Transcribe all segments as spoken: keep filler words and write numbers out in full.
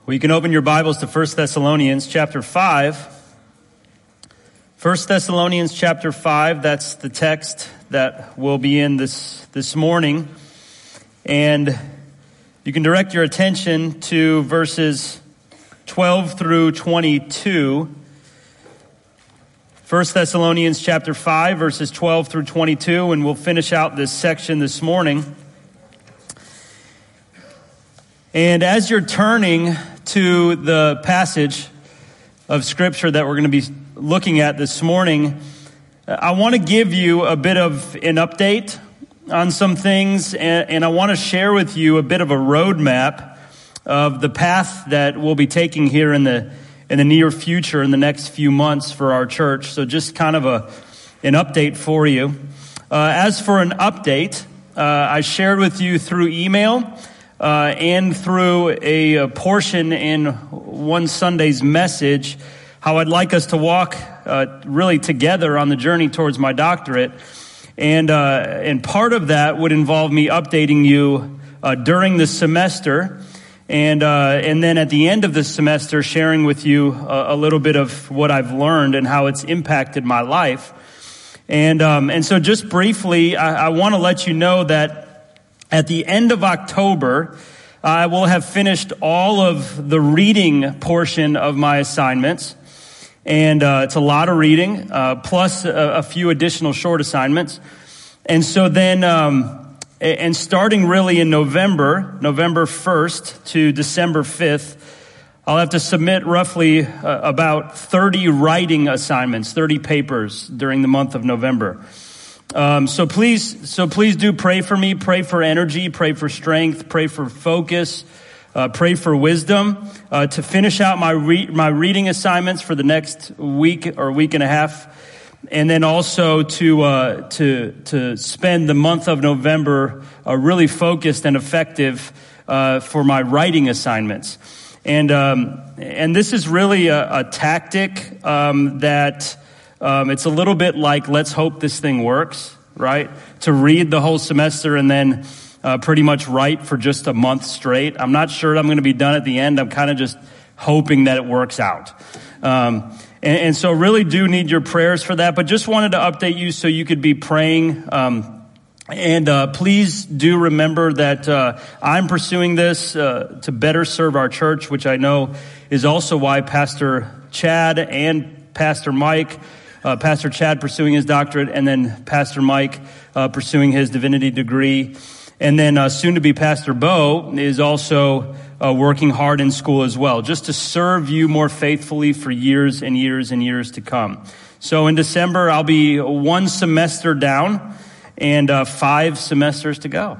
Well, you can open your Bibles to First Thessalonians chapter five. First Thessalonians chapter five, that's the text that will be in this, this morning. And you can direct your attention to verses twelve through twenty-two. First Thessalonians chapter five, verses twelve through twenty-two, and we'll finish out this section this morning. And as you're turning to the passage of Scripture that we're going to be looking at this morning, I want to give you a bit of an update on some things, and, and I want to share with you a bit of a roadmap of the path that we'll be taking here in the in the near future, in the next few months for our church. So just kind of a an update for you. Uh, as for an update, uh, I shared with you through email Uh, and through a, a portion in one Sunday's message, how I'd like us to walk uh, really together on the journey towards my doctorate. And uh, and part of that would involve me updating you uh, during the semester, and uh, and then at the end of the semester, sharing with you a, a little bit of what I've learned and how it's impacted my life. And um, and so just briefly, I, I want to let you know that at the end of October, I will have finished all of the reading portion of my assignments. And uh, it's a lot of reading, uh, plus a, a few additional short assignments. And so then, um, and starting really in November, November first to December fifth, I'll have to submit roughly uh, about thirty writing assignments, thirty papers during the month of November. Um, so please, so please do pray for me, pray for energy, pray for strength, pray for focus, uh, pray for wisdom, uh, to finish out my re- my reading assignments for the next week or week and a half. And then also to, uh, to, to spend the month of November, uh, really focused and effective, uh, for my writing assignments. And, um, and this is really a, a tactic, um, that, Um, it's a little bit like, let's hope this thing works, right? To read the whole semester and then uh, pretty much write for just a month straight. I'm not sure I'm going to be done at the end. I'm kind of just hoping that it works out. Um, and, and so really do need your prayers for that. But just wanted to update you so you could be praying. Um, and uh, please do remember that uh, I'm pursuing this uh, to better serve our church, which I know is also why Pastor Chad and Pastor Mike Uh, Pastor Chad pursuing his doctorate, and then Pastor Mike uh, pursuing his divinity degree. And then uh, soon to be Pastor Bo is also uh, working hard in school as well, just to serve you more faithfully for years and years and years to come. So in December, I'll be one semester down and uh, five semesters to go.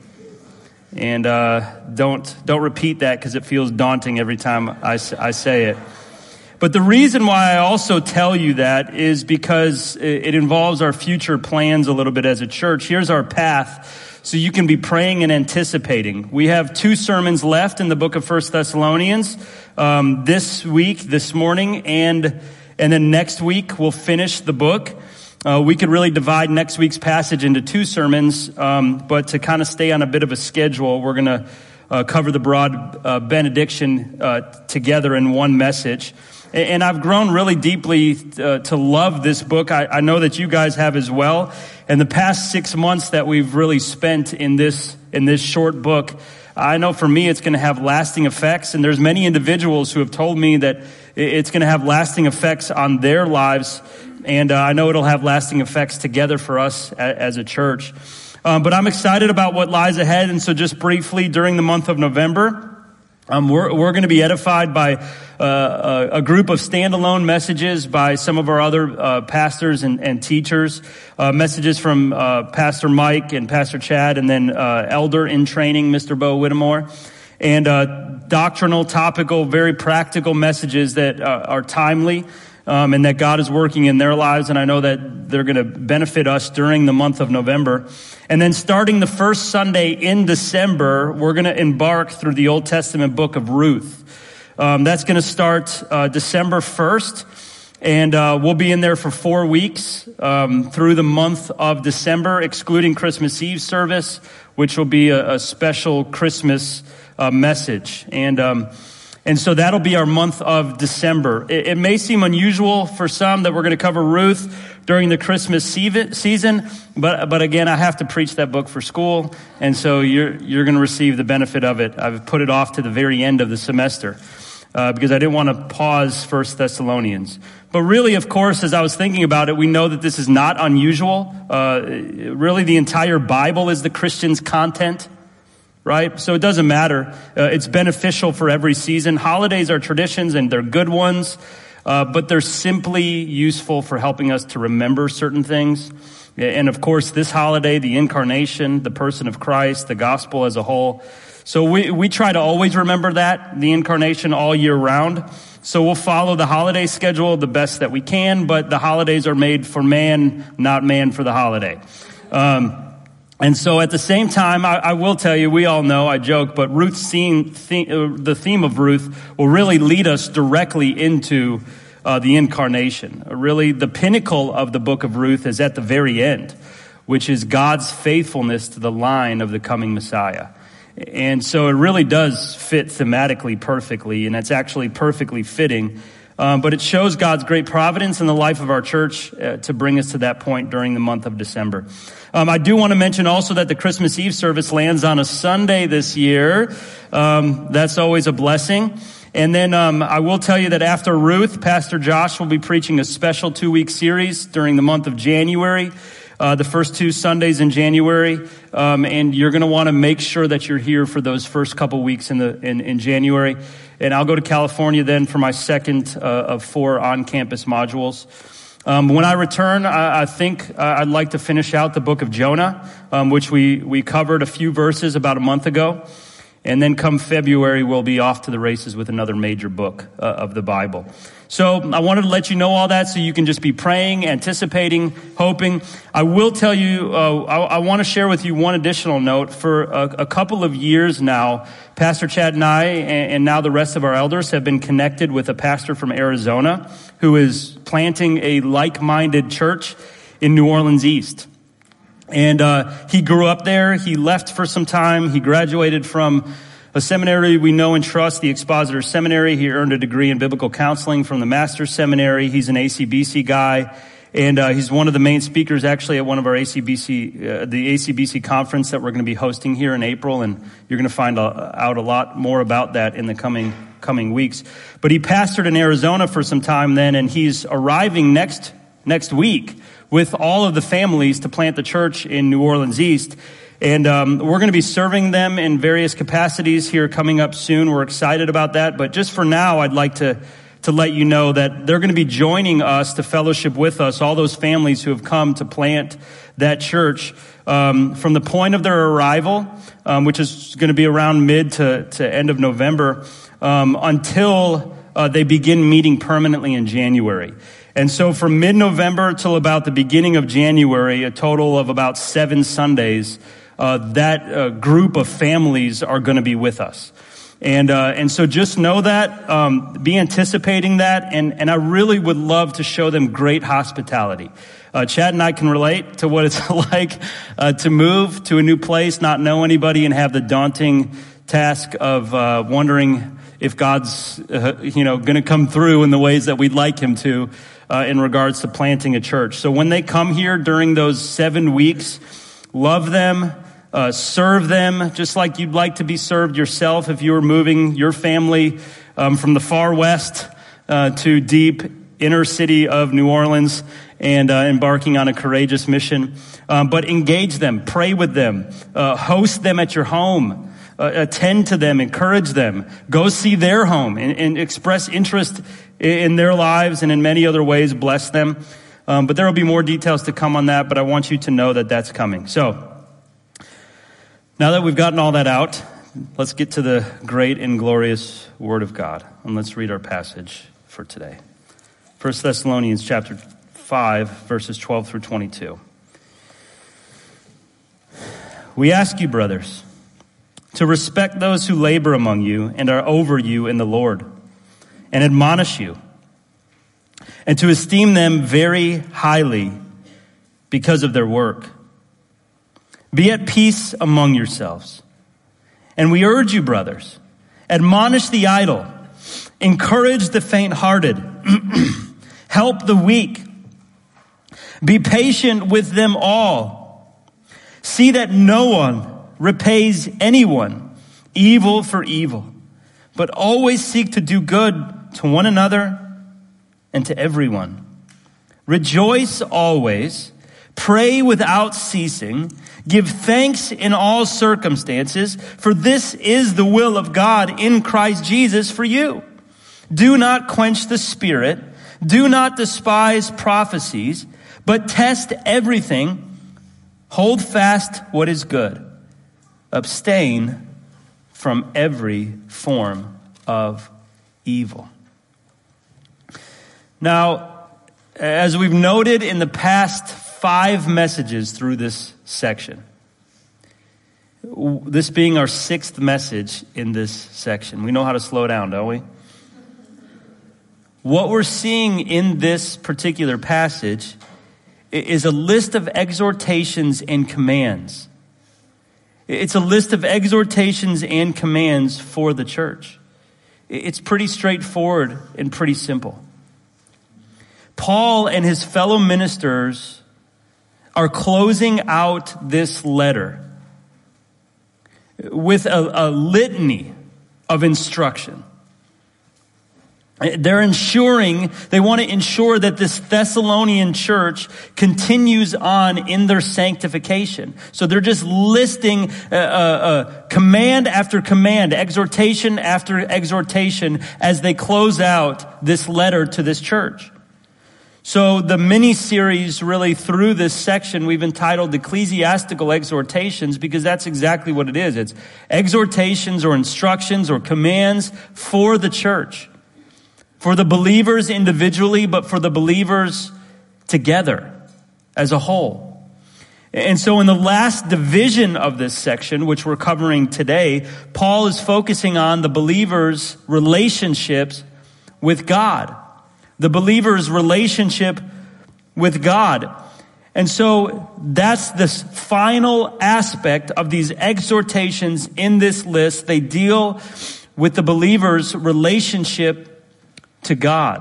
And uh, don't don't repeat that because it feels daunting every time I, I say it. But the reason why I also tell you that is because it involves our future plans a little bit as a church. Here's our path so you can be praying and anticipating. We have two sermons left in the book of First Thessalonians, um, this week, this morning, and and then next week we'll finish the book. Uh, we could really divide next week's passage into two sermons, um, but to kind of stay on a bit of a schedule, we're going to uh, cover the broad uh, benediction uh, together in one message. And I've grown really deeply uh, to love this book. I, I know that you guys have as well. And the past six months that we've really spent in this in this short book, I know for me it's going to have lasting effects. And there's many individuals who have told me that it's going to have lasting effects on their lives. And uh, I know it'll have lasting effects together for us a, as a church. Um, but I'm excited about what lies ahead. And so just briefly, during the month of November, Um, we're, we're going to be edified by uh, a, a group of standalone messages by some of our other uh, pastors and, and teachers, uh, messages from uh, Pastor Mike and Pastor Chad, and then uh, elder in training, Mister Bo Whittemore, and uh, doctrinal, topical, very practical messages that uh, are timely um, and that God is working in their lives, and I know that they're going to benefit us during the month of November. And then starting the first Sunday in December, we're going to embark through the Old Testament book of Ruth. Um, that's going to start uh, December first, and uh, we'll be in there for four weeks um, through the month of December, excluding Christmas Eve service, which will be a, a special Christmas uh, message. And um, And so that'll be our month of December. It, it may seem unusual for some that we're going to cover Ruth during the Christmas season, but but again, I have to preach that book for school, and so you're you're going to receive the benefit of it. I've put it off to the very end of the semester uh, because I didn't want to pause First Thessalonians. But really, of course, as I was thinking about it, we know that this is not unusual. Uh, really, the entire Bible is the Christian's content. Right? So it doesn't matter. Uh, it's beneficial for every season. Holidays are traditions and they're good ones, uh, but they're simply useful for helping us to remember certain things. And of course, this holiday, the incarnation, the person of Christ, the gospel as a whole. So we, we try to always remember that, the incarnation all year round. So we'll follow the holiday schedule the best that we can, but the holidays are made for man, not man for the holiday. Um, And so at the same time, I, I will tell you, we all know, I joke, but Ruth's theme, theme, the theme of Ruth will really lead us directly into uh, the incarnation. Uh, really, the pinnacle of the book of Ruth is at the very end, which is God's faithfulness to the line of the coming Messiah. And so it really does fit thematically perfectly, and it's actually perfectly fitting. Um, but it shows God's great providence in the life of our church uh, to bring us to that point during the month of December. Um, I do want to mention also that the Christmas Eve service lands on a Sunday this year. Um, that's always a blessing. And then um, I will tell you that after Ruth, Pastor Josh will be preaching a special two-week series during the month of January, uh, the first two Sundays in January. Um, and you're going to want to make sure that you're here for those first couple weeks in the in, in January. And I'll go to California then for my second uh, of four on-campus modules. Um, when I return, I, I think uh, I'd like to finish out the book of Jonah, um, which we, we covered a few verses about a month ago. And then come February, we'll be off to the races with another major book uh, of the Bible. So I wanted to let you know all that so you can just be praying, anticipating, hoping. I will tell you, uh, I, I want to share with you one additional note. For a, a couple of years now, Pastor Chad and I, and, and now the rest of our elders, have been connected with a pastor from Arizona who is planting a like-minded church in New Orleans East. And uh he grew up there. He left for some time. He graduated from a seminary we know and trust, the Expositor Seminary. He earned a degree in biblical counseling from the Master's Seminary. He's an A C B C guy, and uh he's one of the main speakers actually at one of our A C B C, uh, the A C B C conference that we're going to be hosting here in April, and you're going to find out a lot more about that in the coming coming weeks. But he pastored in Arizona for some time then, and he's arriving next next week with all of the families to plant the church in New Orleans East. And um, we're going to be serving them in various capacities here coming up soon. We're excited about that. But just for now, I'd like to to let you know that they're going to be joining us to fellowship with us, all those families who have come to plant that church um, from the point of their arrival, um, which is going to be around mid to, to end of November, um, until uh, they begin meeting permanently in January. And so from mid-November till about the beginning of January, a total of about seven Sundays, uh, that uh, group of families are going to be with us. And uh, and so just know that, um, be anticipating that, and, and I really would love to show them great hospitality. Uh, Chad and I can relate to what it's like uh, to move to a new place, not know anybody, and have the daunting task of uh, wondering if God's, uh, you know, going to come through in the ways that we'd like him to. Uh, in regards to planting a church. So when they come here during those seven weeks, love them, uh, serve them, just like you'd like to be served yourself if you were moving your family um, from the far west uh, to deep inner city of New Orleans and uh, embarking on a courageous mission. Um, but engage them, pray with them, uh, host them at your home, uh, attend to them, encourage them, go see their home and, and express interest in their lives, and in many other ways, bless them. Um, but there will be more details to come on that, but I want you to know that that's coming. So, now that we've gotten all that out, let's get to the great and glorious Word of God. And let's read our passage for today. First Thessalonians chapter five, verses twelve through twenty-two. We ask you, brothers, to respect those who labor among you and are over you in the Lord, and admonish you, and to esteem them very highly because of their work. Be at peace among yourselves. And we urge you, brothers, admonish the idle, Encourage the faint-hearted. Help the weak. Be patient with them all. See that no one repays anyone evil for evil, but always seek to do good to one another and to everyone. Rejoice always. Pray without ceasing. Give thanks in all circumstances, for this is the will of God in Christ Jesus for you. Do not quench the Spirit. Do not despise prophecies, but test everything. Hold fast what is good. Abstain from every form of evil. Now, as we've noted in the past five messages through this section, this being our sixth message in this section, we know how to slow down, don't we? What we're seeing in this particular passage is a list of exhortations and commands. It's a list of exhortations and commands for the church. It's pretty straightforward and pretty simple. Paul and his fellow ministers are closing out this letter with a, a litany of instruction. They're ensuring, they want to ensure that this Thessalonian church continues on in their sanctification. So they're just listing uh, uh, command after command, exhortation after exhortation as they close out this letter to this church. So the mini-series really through this section we've entitled Ecclesiastical Exhortations, because that's exactly what it is. It's exhortations or instructions or commands for the church. For the believers individually, but for the believers together as a whole. And so in the last division of this section, which we're covering today, Paul is focusing on the believers' relationships with God. The believer's relationship with God. And so that's this final aspect of these exhortations in this list. They deal with the believer's relationship to God.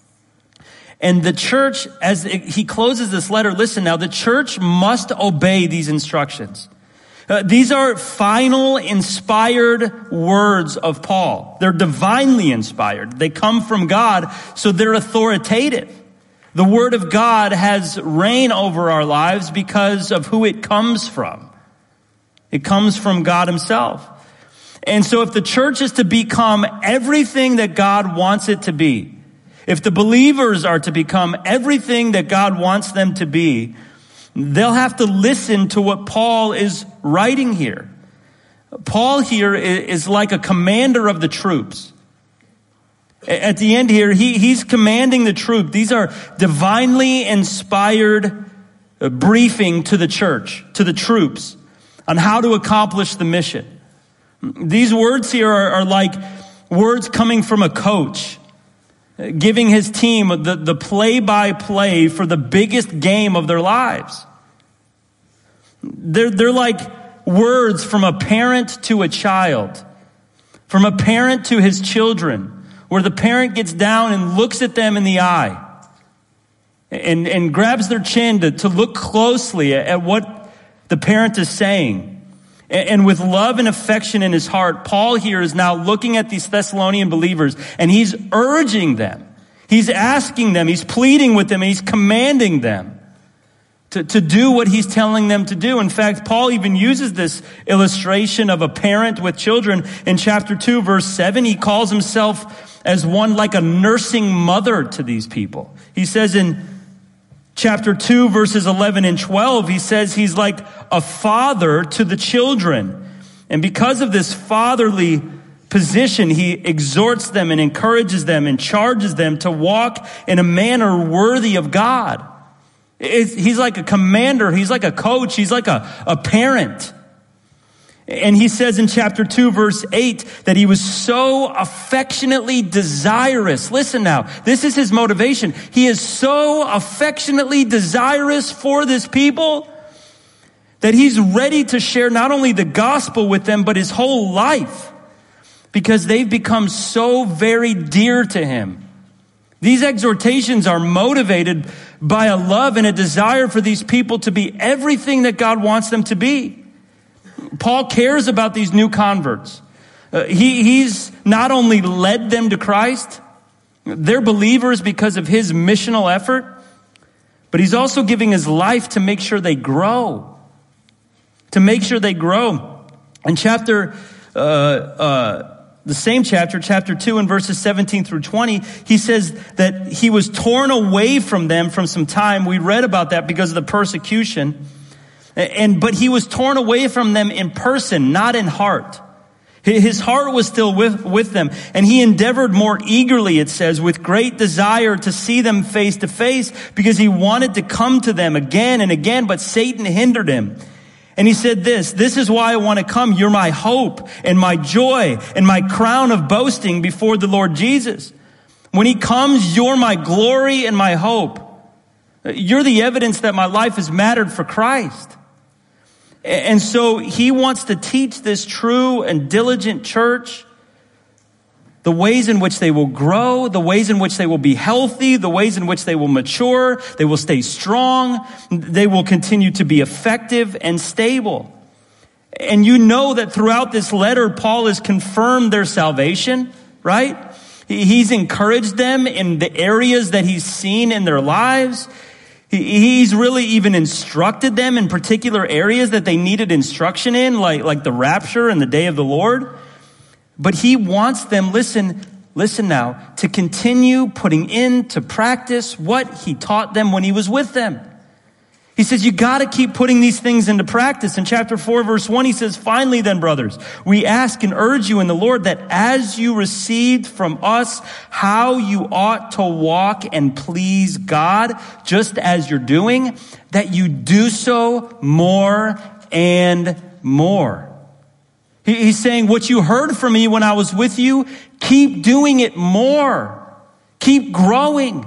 And the church, as he closes this letter, listen now, the church must obey these instructions. Uh, these are final inspired words of Paul. They're divinely inspired. They come from God, so they're authoritative. The word of God has reign over our lives because of who it comes from. It comes from God himself. And so if the church is to become everything that God wants it to be, if the believers are to become everything that God wants them to be, they'll have to listen to what Paul is writing here. Paul here is like a commander of the troops. At the end here, he, he's commanding the troop. These are divinely inspired briefing to the church, to the troops, on how to accomplish the mission. These words here are, are like words coming from a coach, giving his team the, the play-by-play for the biggest game of their lives. They're, they're like words from a parent to a child, from a parent to his children, where the parent gets down and looks at them in the eye and, and grabs their chin to, to look closely at, at what the parent is saying. And with love and affection in his heart, Paul here is now looking at these Thessalonian believers and he's urging them. He's asking them, he's pleading with them, and he's commanding them to, to do what he's telling them to do. In fact, Paul even uses this illustration of a parent with children in chapter two, verse seven. He calls himself as one like a nursing mother to these people. He says in chapter two, verses eleven and twelve, he says he's like a father to the children. And because of this fatherly position, he exhorts them and encourages them and charges them to walk in a manner worthy of God. It's, he's like a commander. He's like a coach. He's like a, a parent. And he says in chapter two, verse eight, that he was so affectionately desirous. Listen now, this is his motivation. He is so affectionately desirous for this people that he's ready to share not only the gospel with them, but his whole life. because they've become so very dear to him. These exhortations are motivated by a love and a desire for these people to be everything that God wants them to be. Paul cares about these new converts. Uh, he, he's not only led them to Christ, they're believers because of his missional effort, but he's also giving his life to make sure they grow. To make sure they grow. In chapter, uh, uh, the same chapter, chapter two and verses seventeen through twenty, he says that he was torn away from them from some time. We read about that because of the persecution. And, but he was torn away from them in person, not in heart. His heart was still with, with them, and he endeavored more eagerly, it says, with great desire to see them face to face, because he wanted to come to them again and again, but Satan hindered him. And he said this, "This is why I want to come. You're my hope and my joy and my crown of boasting before the Lord Jesus. When he comes, you're my glory and my hope. You're the evidence that my life has mattered for Christ." And so he wants to teach this true and diligent church the ways in which they will grow, the ways in which they will be healthy, the ways in which they will mature, they will stay strong, they will continue to be effective and stable. And you know that throughout this letter, Paul has confirmed their salvation, right? He's encouraged them in the areas that he's seen in their lives. He's really even instructed them in particular areas that they needed instruction in, like, like the rapture and the day of the Lord. But he wants them, listen, listen now, to continue putting into practice what he taught them when he was with them. He says, you got to keep putting these things into practice. In chapter four, verse one, he says, "Finally then, brothers, we ask and urge you in the Lord that as you received from us how you ought to walk and please God, just as you're doing, that you do so more and more." He's saying, what you heard from me when I was with you, keep doing it more. Keep growing.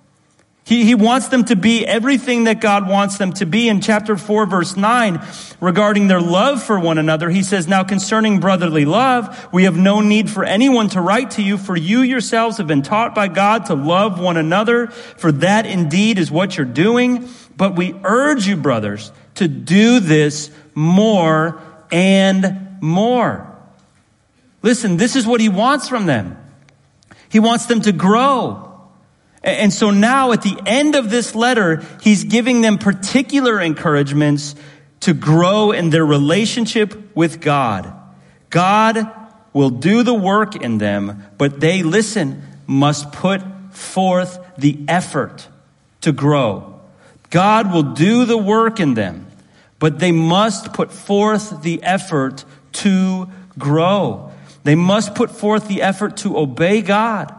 He, he wants them to be everything that God wants them to be. In chapter four, verse nine, regarding their love for one another, he says, "Now concerning brotherly love, we have no need for anyone to write to you, for you yourselves have been taught by God to love one another, for that indeed is what you're doing. But we urge you, brothers, to do this more and more." Listen, this is what he wants from them. He wants them to grow. And so now at the end of this letter, he's giving them particular encouragements to grow in their relationship with God. God will do the work in them, but they, listen, must put forth the effort to grow. God will do the work in them, but they must put forth the effort to grow. They must put forth the effort to obey God,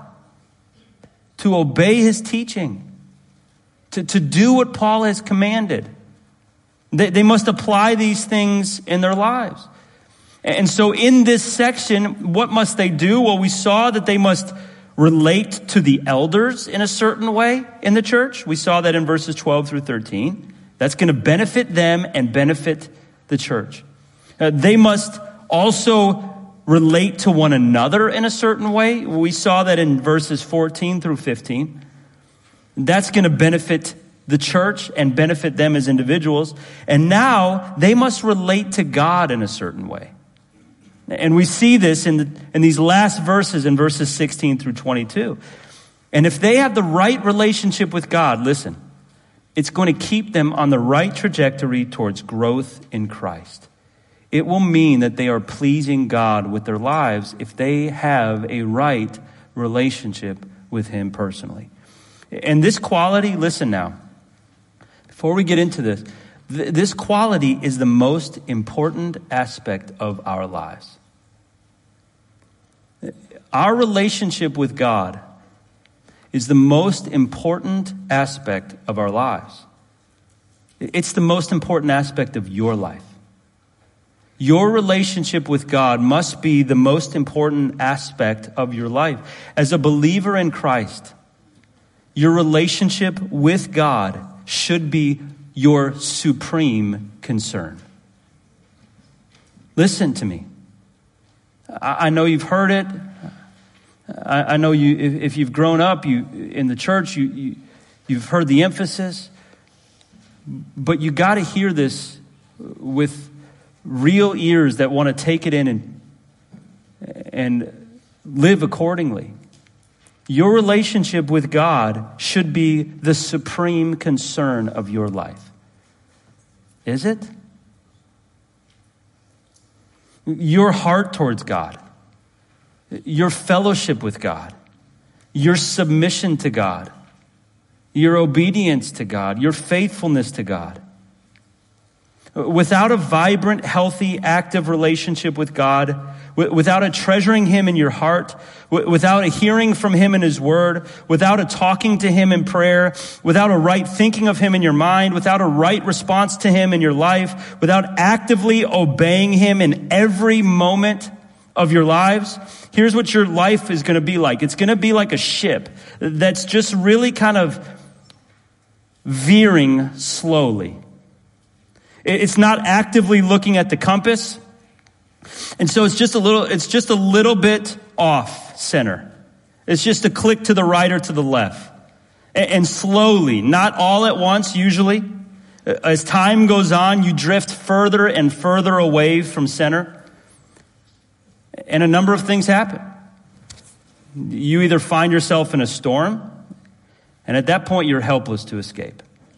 to obey his teaching, to, to do what Paul has commanded. They, they must apply these things in their lives. And so in this section, what must they do? Well, we saw that they must relate to the elders in a certain way in the church. We saw that in verses twelve through thirteen. That's going to benefit them and benefit the church. Uh, they must also relate to one another in a certain way. We saw that in verses fourteen through fifteen. That's going to benefit the church and benefit them as individuals. And now they must relate to God in a certain way. And we see this in, the, in these last verses, in verses sixteen through twenty-two. And if they have the right relationship with God, listen, it's going to keep them on the right trajectory towards growth in Christ. It will mean that they are pleasing God with their lives if they have a right relationship with him personally. And this quality, listen now, before we get into this, th- this quality is the most important aspect of our lives. Our relationship with God is the most important aspect of our lives. It's the most important aspect of your life. Your relationship with God must be the most important aspect of your life. As a believer in Christ, your relationship with God should be your supreme concern. Listen to me. I, I know you've heard it. I, I know you, if, if you've grown up you in the church, you, you, you've heard the emphasis. But you got to hear this with real ears that want to take it in and, and live accordingly. Your relationship with God should be the supreme concern of your life. Is it? Your heart towards God, your fellowship with God, your submission to God, your obedience to God, your faithfulness to God. Without a vibrant, healthy, active relationship with God, without a treasuring Him in your heart, without a hearing from Him in His Word, without a talking to Him in prayer, without a right thinking of Him in your mind, without a right response to Him in your life, without actively obeying Him in every moment of your lives, here's what your life is going to be like. It's going to be like a ship that's just really kind of veering slowly. It's not actively looking at the compass. And so it's just a little, it's just a little bit off center. It's just a click to the right or to the left. And slowly, not all at once usually, as time goes on, you drift further and further away from center. And a number of things happen. You either find yourself in a storm, and at that point you're helpless to escape.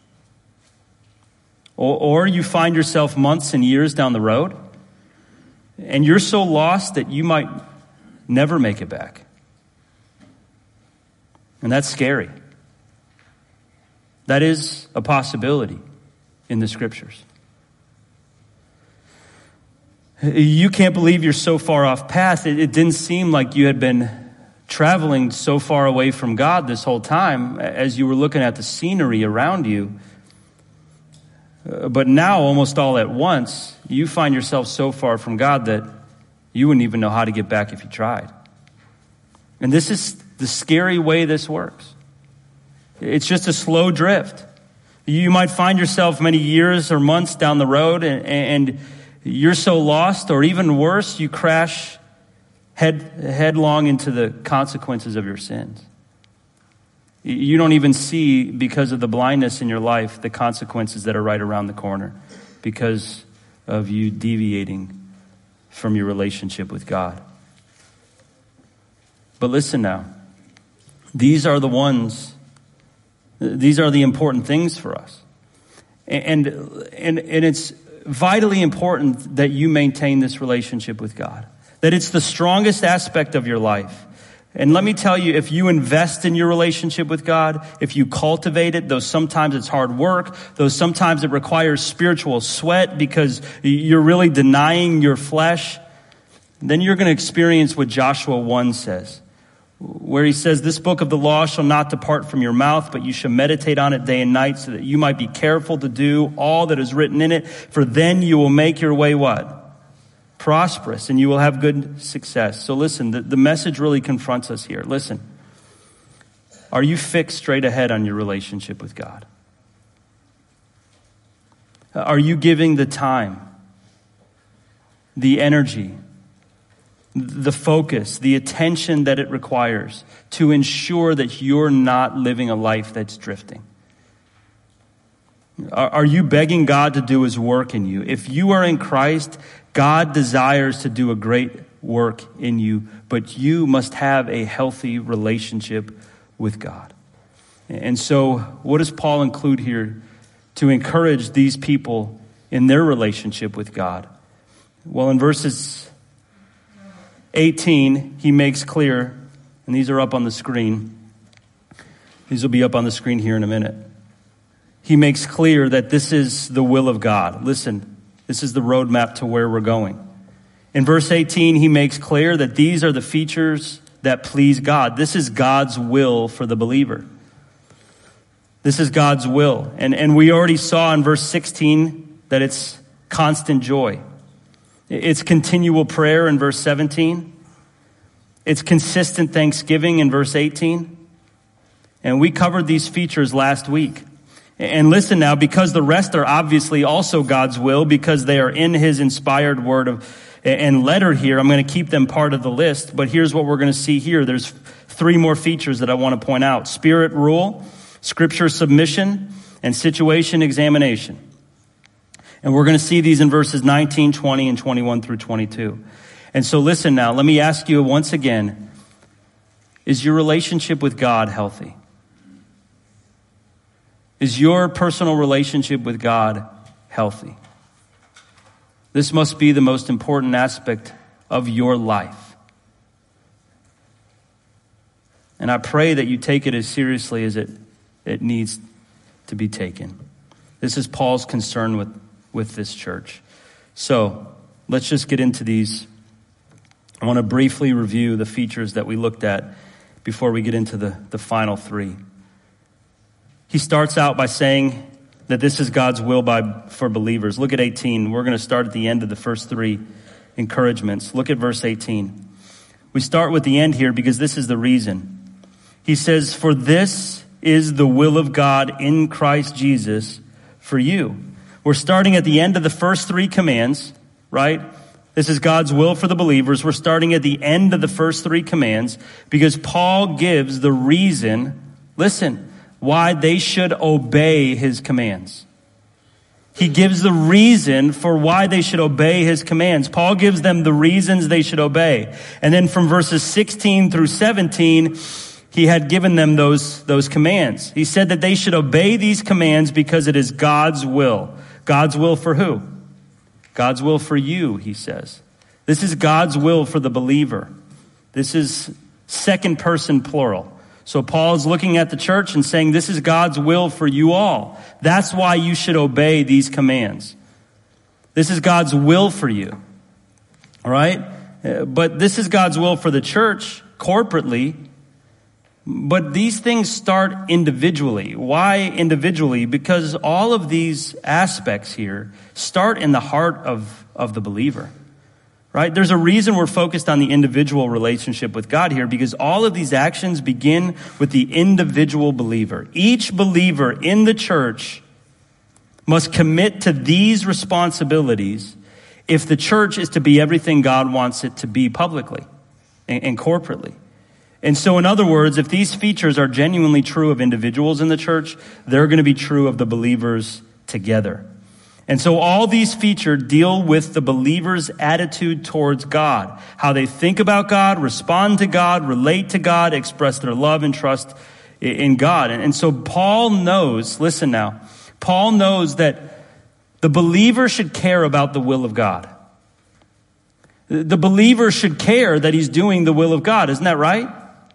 Or, or you find yourself months and years down the road, and you're so lost that you might never make it back. And that's scary. That is a possibility in the Scriptures. You can't believe you're so far off path. It, it didn't seem like you had been traveling so far away from God this whole time as you were looking at the scenery around you. Uh, but now, almost all at once, you find yourself so far from God that you wouldn't even know how to get back if you tried. And this is the scary way this works. It's just a slow drift. You might find yourself many years or months down the road and, and you're so lost, or even worse, you crash head headlong into the consequences of your sins. You don't even see, because of the blindness in your life, the consequences that are right around the corner because of you deviating from your relationship with God. But listen now, these are the ones, these are the important things for us. And, and, and it's vitally important that you maintain this relationship with God, that it's the strongest aspect of your life. And let me tell you, if you invest in your relationship with God, if you cultivate it, though sometimes it's hard work, though sometimes it requires spiritual sweat because you're really denying your flesh, then you're going to experience what Joshua one says, where he says, "This book of the law shall not depart from your mouth, but you shall meditate on it day and night, so that you might be careful to do all that is written in it. For then you will make your way" what? Prosperous, and you will have good success. So listen, the, the message really confronts us here. Listen, are you fixed straight ahead on your relationship with God? Are you giving the time, the energy, the focus, the attention that it requires to ensure that you're not living a life that's drifting? Are, are you begging God to do His work in you? If you are in Christ, God desires to do a great work in you, but you must have a healthy relationship with God. And so what does Paul include here to encourage these people in their relationship with God? Well, in verses eighteen, he makes clear, and these are up on the screen. These will be up on the screen here in a minute. He makes clear that this is the will of God. Listen. This is the roadmap to where we're going. In verse eighteen, he makes clear that these are the features that please God. This is God's will for the believer. This is God's will. And, and we already saw in verse sixteen that it's constant joy. It's continual prayer in verse seventeen. It's consistent thanksgiving in verse eighteen. And we covered these features last week. And listen now, because the rest are obviously also God's will, because they are in His inspired word of and letter here. I'm going to keep them part of the list, but here's what we're going to see here. There's three more features that I want to point out: spirit rule, scripture submission, and situation examination. And we're going to see these in verses nineteen, twenty, and twenty-one through twenty-two. And so listen now, let me ask you once again, is your relationship with God healthy? Is your personal relationship with God healthy? This must be the most important aspect of your life. And I pray that you take it as seriously as it, it needs to be taken. This is Paul's concern with, with this church. So let's just get into these. I want to briefly review the features that we looked at before we get into the, the final three. He starts out by saying that this is God's will by, for believers. Look at eighteen. We're going to start at the end of the first three encouragements. Look at verse eighteen. We start with the end here because this is the reason. He says, "For this is the will of God in Christ Jesus for you." We're starting at the end of the first three commands, right? This is God's will for the believers. We're starting at the end of the first three commands because Paul gives the reason, listen, why they should obey his commands. He gives the reason for why they should obey his commands. Paul gives them the reasons they should obey. And then from verses sixteen through seventeen, he had given them those, those commands. He said that they should obey these commands because it is God's will. God's will for who? God's will for you, he says. This is God's will for the believer. This is second person plural. So Paul is looking at the church and saying, this is God's will for you all. That's why you should obey these commands. This is God's will for you. All right? But this is God's will for the church corporately. But these things start individually. Why individually? Because all of these aspects here start in the heart of, of the believer. Right? There's a reason we're focused on the individual relationship with God here, because all of these actions begin with the individual believer. Each believer in the church must commit to these responsibilities if the church is to be everything God wants it to be publicly and, and corporately. And so, in other words, if these features are genuinely true of individuals in the church, they're going to be true of the believers together. And so all these features deal with the believer's attitude towards God, how they think about God, respond to God, relate to God, express their love and trust in God. And so Paul knows, listen now, Paul knows that the believer should care about the will of God. The believer should care that he's doing the will of God. Isn't that right?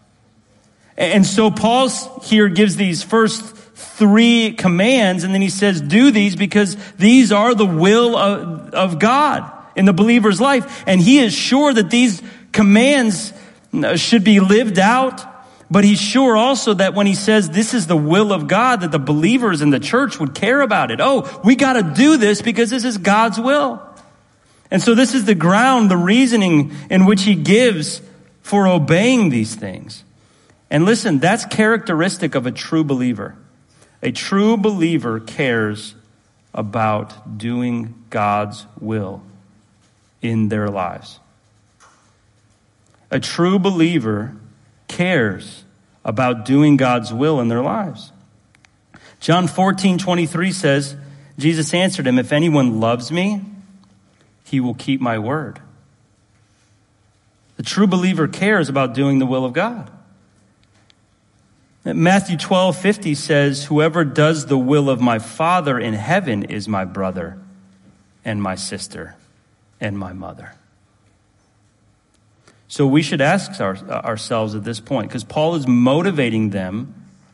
And so Paul here gives these first three commands, and then he says, do these because these are the will of, of God in the believer's life. And he is sure that these commands should be lived out, but he's sure also that when he says this is the will of God, that the believers in the church would care about it. Oh, we got to do this because this is God's will. And so this is the ground, the reasoning in which he gives for obeying these things. And listen, that's characteristic of a true believer. A true believer cares about doing God's will in their lives. A true believer cares about doing God's will in their lives. John fourteen twenty-three says, Jesus answered him, if anyone loves me, he will keep my word. The true believer cares about doing the will of God. Matthew twelve fifty says, whoever does the will of my Father in heaven is my brother and my sister and my mother. So we should ask our, ourselves at this point, because Paul is motivating them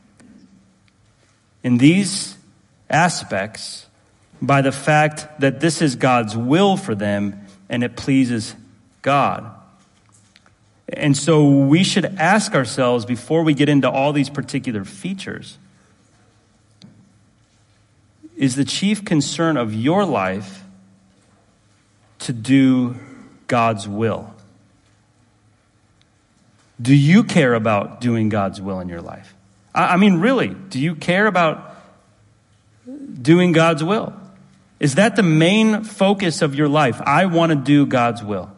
in these aspects by the fact that this is God's will for them and it pleases God. And so we should ask ourselves before we get into all these particular features, is the chief concern of your life to do God's will? Do you care about doing God's will in your life? I mean, really, do you care about doing God's will? Is that the main focus of your life? I want to do God's will.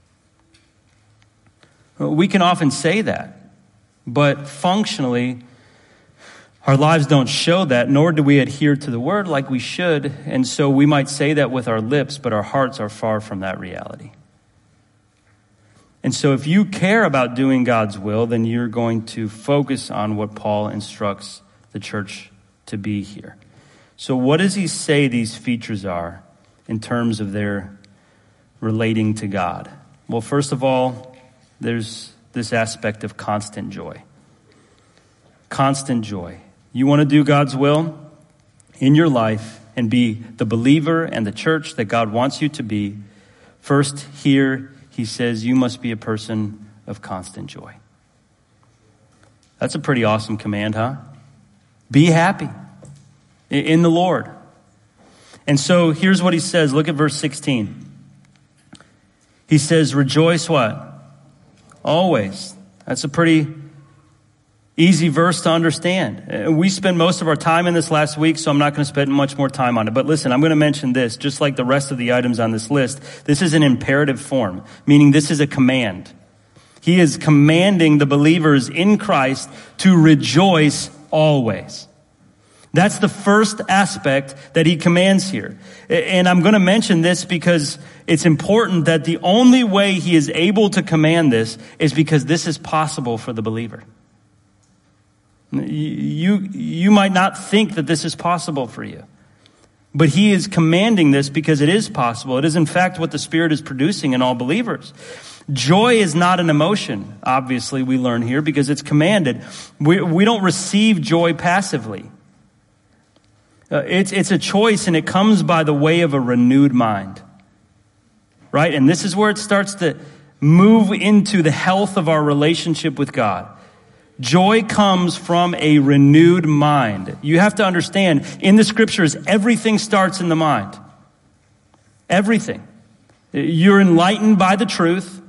We can often say that, but functionally, our lives don't show that, nor do we adhere to the word like we should. And so we might say that with our lips, but our hearts are far from that reality. And so if you care about doing God's will, then you're going to focus on what Paul instructs the church to be here. So what does he say these features are in terms of their relating to God? Well, first of all, there's this aspect of constant joy. Constant joy. You want to do God's will in your life and be the believer and the church that God wants you to be. First, here he says you must be a person of constant joy. That's a pretty awesome command, huh? Be happy in the Lord. And so here's what he says. Look at verse sixteen. He says, rejoice what? Always. That's a pretty easy verse to understand. We spend most of our time in this last week, so I'm not going to spend much more time on it. But listen, I'm going to mention this, just like the rest of the items on this list. This is an imperative form, meaning this is a command. He is commanding the believers in Christ to rejoice always. That's the first aspect that he commands here. And I'm going to mention this because it's important that the only way he is able to command this is because this is possible for the believer. You, you might not think that this is possible for you, but he is commanding this because it is possible. It is in fact what the Spirit is producing in all believers. Joy is not an emotion, obviously, we learn here, because it's commanded. We, we don't receive joy passively. Uh, it's, it's a choice, and it comes by the way of a renewed mind. Right? And this is where it starts to move into the health of our relationship with God. Joy comes from a renewed mind. You have to understand, in the scriptures, everything starts in the mind. Everything. You're enlightened by the truth,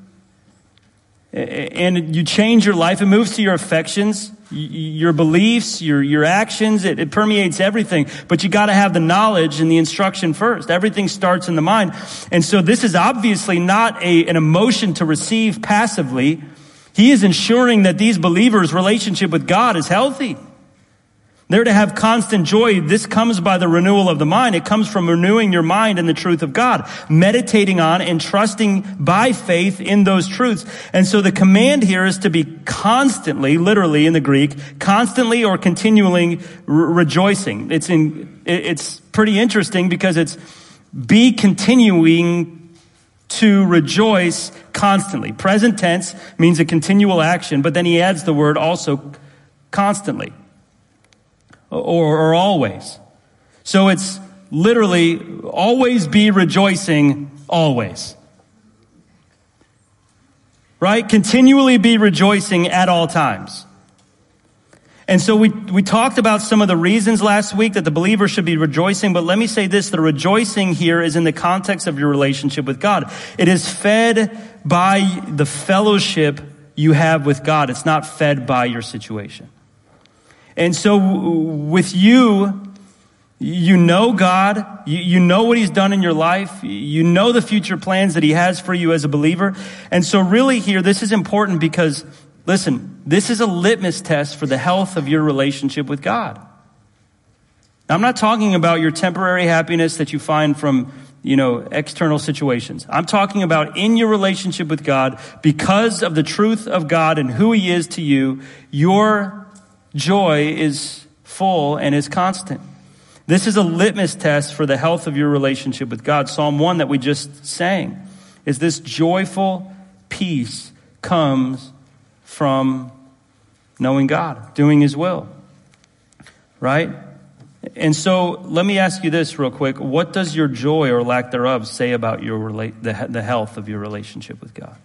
and you change your life. It moves to your affections, your beliefs, your, your actions. It, it permeates everything. But you got to have the knowledge and the instruction first. Everything starts in the mind. And so this is obviously not a, an emotion to receive passively. He is ensuring that these believers' relationship with God is healthy. They're to have constant joy. This comes by the renewal of the mind. It comes from renewing your mind in the truth of God, meditating on and trusting by faith in those truths. And so the command here is to be constantly, literally in the Greek, constantly or continually re- rejoicing. It's in, it's pretty interesting because it's be continuing to rejoice constantly. Present tense means a continual action, but then he adds the word also constantly. Or, or always. So it's literally always be rejoicing always. Right? Continually be rejoicing at all times. And so we, we talked about some of the reasons last week that the believer should be rejoicing, but let me say this, the rejoicing here is in the context of your relationship with God. It is fed by the fellowship you have with God. It's not fed by your situation. And so with you, you know God, you, you know what he's done in your life, you know the future plans that he has for you as a believer. And so really here, this is important because, listen, this is a litmus test for the health of your relationship with God. Now, I'm not talking about your temporary happiness that you find from, you know, external situations. I'm talking about in your relationship with God, because of the truth of God and who he is to you, your joy is full and is constant. This is a litmus test for the health of your relationship with God. Psalm one that we just sang is this joyful peace comes from knowing God, doing his will. Right? And so let me ask you this real quick. What does your joy or lack thereof say about your rela- the, the health of your relationship with God?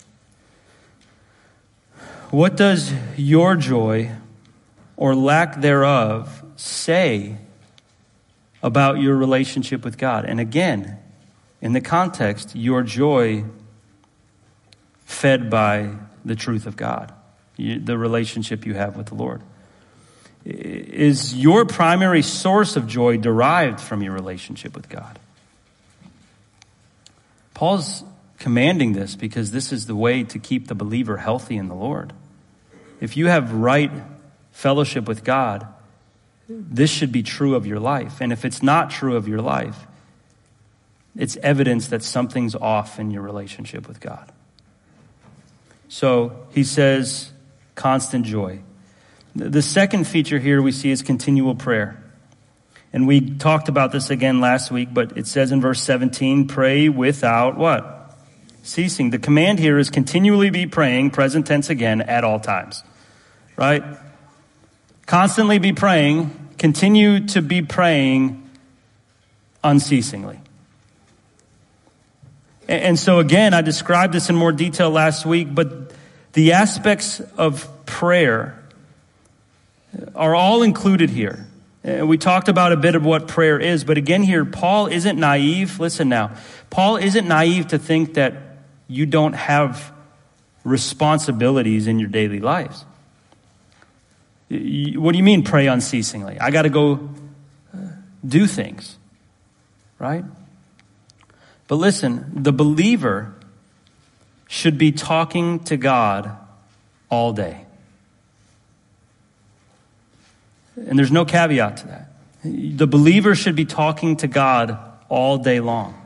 What does your joy or lack thereof say about your relationship with God? And again, in the context, your joy fed by the truth of God, you, the relationship you have with the Lord. Is your primary source of joy derived from your relationship with God? Paul's commanding this because this is the way to keep the believer healthy in the Lord. If you have right fellowship with God, this should be true of your life. And if it's not true of your life, it's evidence that something's off in your relationship with God. So he says, constant joy. The second feature here we see is continual prayer. And we talked about this again last week, but it says in verse seventeen, pray without what? Ceasing. The command here is continually be praying, present tense again, at all times. Right? Constantly be praying, continue to be praying unceasingly. And so again, I described this in more detail last week, but the aspects of prayer are all included here. We talked about a bit of what prayer is, but again here, Paul isn't naive. Listen now. Paul isn't naive to think that you don't have responsibilities in your daily lives. What do you mean pray unceasingly? I got to go do things, right? But listen, the believer should be talking to God all day. And there's no caveat to that. The believer should be talking to God all day long.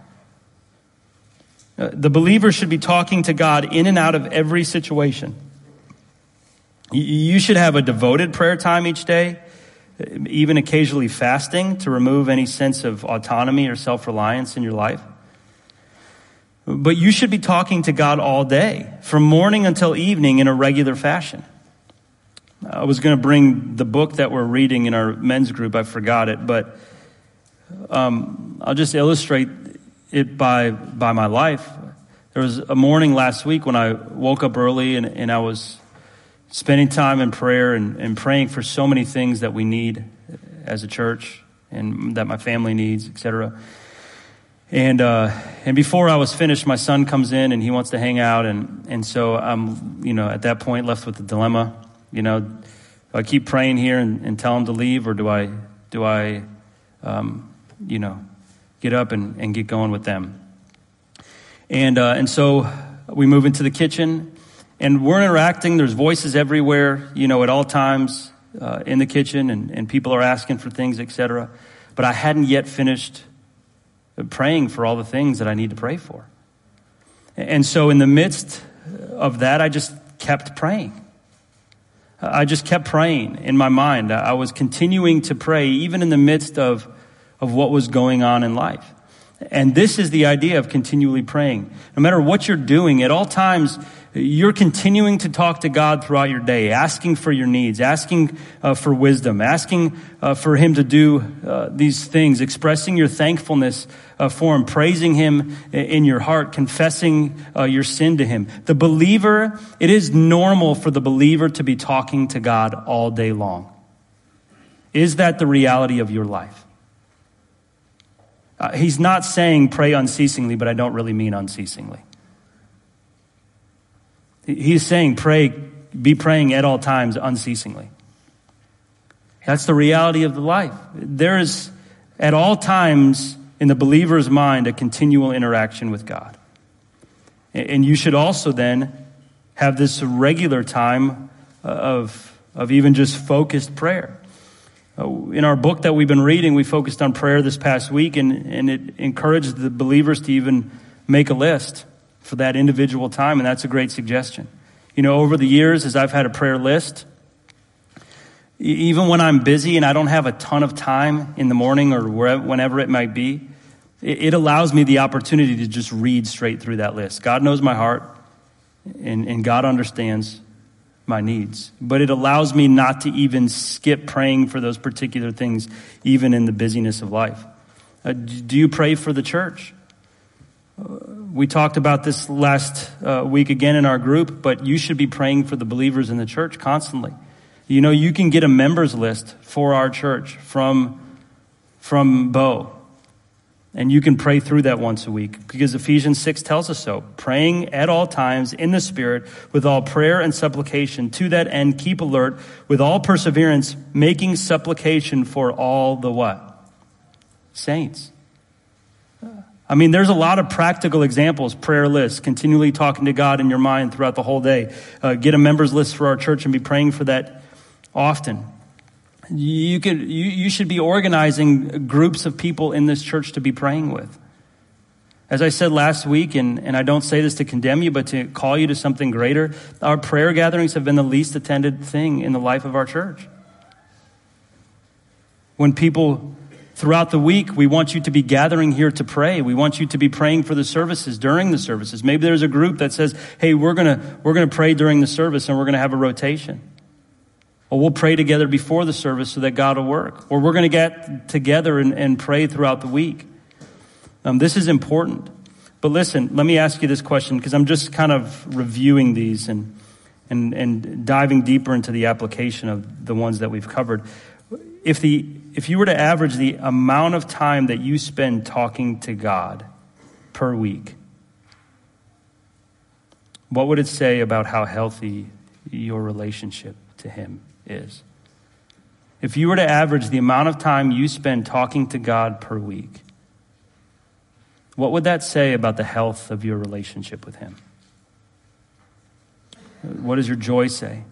The believer should be talking to God in and out of every situation. You should have a devoted prayer time each day, even occasionally fasting to remove any sense of autonomy or self-reliance in your life. But you should be talking to God all day, from morning until evening in a regular fashion. I was going to bring the book that we're reading in our men's group. I forgot it, but um, I'll just illustrate it by by my life. There was a morning last week when I woke up early and, and I was spending time in prayer and, and praying for so many things that we need as a church and that my family needs, et cetera. And uh, and before I was finished, my son comes in and he wants to hang out, and and so I'm you know at that point left with the dilemma. You know, do I keep praying here and, and tell him to leave, or do I, do I, um, you know, get up and, and get going with them? And uh, and so we move into the kitchen, and we're interacting. There's voices everywhere, you know, at all times uh, in the kitchen, and, and people are asking for things, et cetera. But I hadn't yet finished praying for all the things that I need to pray for. And so in the midst of that, I just kept praying. I just kept praying in my mind. I was continuing to pray even in the midst of, of what was going on in life. And this is the idea of continually praying. No matter what you're doing, at all times, you're continuing to talk to God throughout your day, asking for your needs, asking uh, for wisdom, asking uh, for Him to do uh, these things, expressing your thankfulness uh, for Him, praising Him in your heart, confessing uh, your sin to Him. The believer, it is normal for the believer to be talking to God all day long. Is that the reality of your life? Uh, he's not saying pray unceasingly, but I don't really mean unceasingly. He's saying pray, be praying at all times unceasingly. That's the reality of the life. There is at all times in the believer's mind a continual interaction with God. And you should also then have this regular time of, of even just focused prayer. In our book that we've been reading, we focused on prayer this past week, and, and it encouraged the believers to even make a list for that individual time, and that's a great suggestion. You know, over the years, as I've had a prayer list, even when I'm busy and I don't have a ton of time in the morning or wherever, whenever it might be, it, it allows me the opportunity to just read straight through that list. God knows my heart, and, and God understands my needs. But it allows me not to even skip praying for those particular things, even in the busyness of life. Uh, do you pray for the church? We talked about this last uh, week again in our group, but you should be praying for the believers in the church constantly. You know, you can get a members list for our church from, from Bo. And you can pray through that once a week because Ephesians six tells us so. Praying at all times in the Spirit with all prayer and supplication. To that end, keep alert with all perseverance, making supplication for all the what? Saints. I mean, there's a lot of practical examples. Prayer lists, continually talking to God in your mind throughout the whole day. Uh, get a members list for our church and be praying for that often. You could, you, you should be organizing groups of people in this church to be praying with. As I said last week, and, and I don't say this to condemn you, but to call you to something greater, our prayer gatherings have been the least attended thing in the life of our church. When people, throughout the week, we want you to be gathering here to pray. We want you to be praying for the services, during the services. Maybe there's a group that says, hey, we're gonna, we're gonna pray during the service and we're gonna have a rotation. Or we'll pray together before the service so that God will work. Or we're going to get together and, and pray throughout the week. Um, this is important. But listen, let me ask you this question because I'm just kind of reviewing these and, and, and diving deeper into the application of the ones that we've covered. If the, if you were to average the amount of time that you spend talking to God per week, what would it say about how healthy your relationship to Him is? If you were to average the amount of time you spend talking to God per week, what would that say about the health of your relationship with Him? What does your joy say?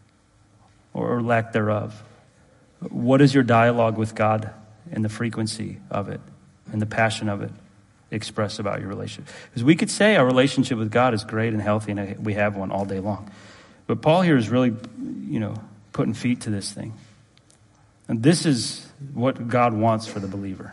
Or lack thereof? What does your dialogue with God and the frequency of it and the passion of it express about your relationship? Because we could say our relationship with God is great and healthy and we have one all day long. But Paul here is really, you know, putting feet to this thing. And this is what God wants for the believer.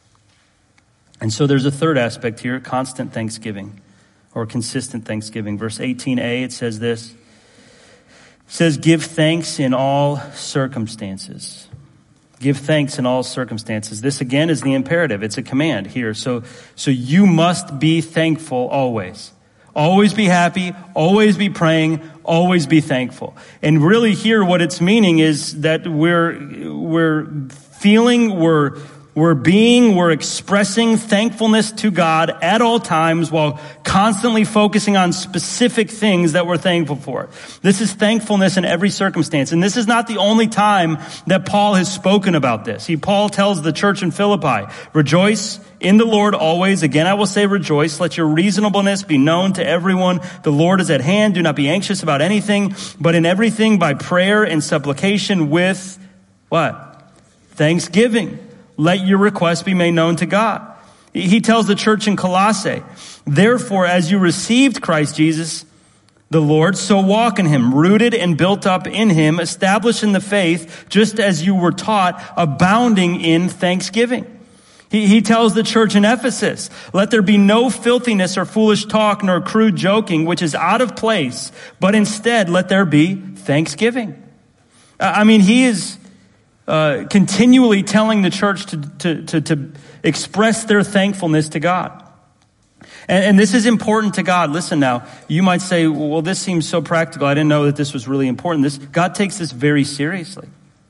And so there's a third aspect here, constant thanksgiving or consistent thanksgiving. Verse eighteen a, it says this. It says, give thanks in all circumstances. Give thanks in all circumstances. This again is the imperative. It's a command here. So, so you must be thankful always. Always be happy, always be praying, always be thankful. And really here what it's meaning is that we're we're feeling, we're we're being, we're expressing thankfulness to God at all times while constantly focusing on specific things that we're thankful for. This is thankfulness in every circumstance. And this is not the only time that Paul has spoken about this. He, Paul tells the church in Philippi, rejoice in the Lord always. Again, I will say rejoice. Let your reasonableness be known to everyone. The Lord is at hand. Do not be anxious about anything, but in everything by prayer and supplication with what? Thanksgiving. Let your requests be made known to God. He tells the church in Colossae, therefore, as you received Christ Jesus, the Lord, so walk in him, rooted and built up in him, established in the faith, just as you were taught, abounding in thanksgiving. He, he tells the church in Ephesus, let there be no filthiness or foolish talk nor crude joking, which is out of place, but instead let there be thanksgiving. I mean, he is uh, continually telling the church to, to, to, to express their thankfulness to God. And, and this is important to God. Listen now, you might say, well, this seems so practical. I didn't know that this was really important. This, God takes this very seriously.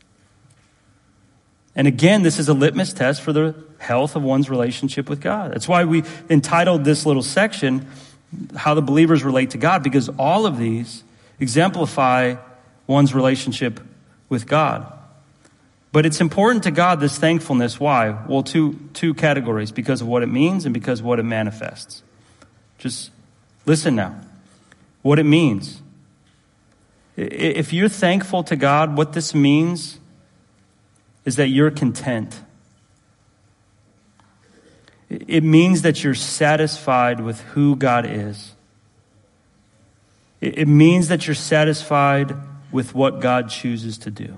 And again, this is a litmus test for the health of one's relationship with God. That's why we entitled this little section, How the Believers Relate to God, because all of these exemplify one's relationship with God. But it's important to God, this thankfulness. Why? Well, two, two categories, because of what it means and because of what it manifests. Just listen now. What it means. If you're thankful to God, what this means is that you're content. It means that you're satisfied with who God is. It means that you're satisfied with what God chooses to do.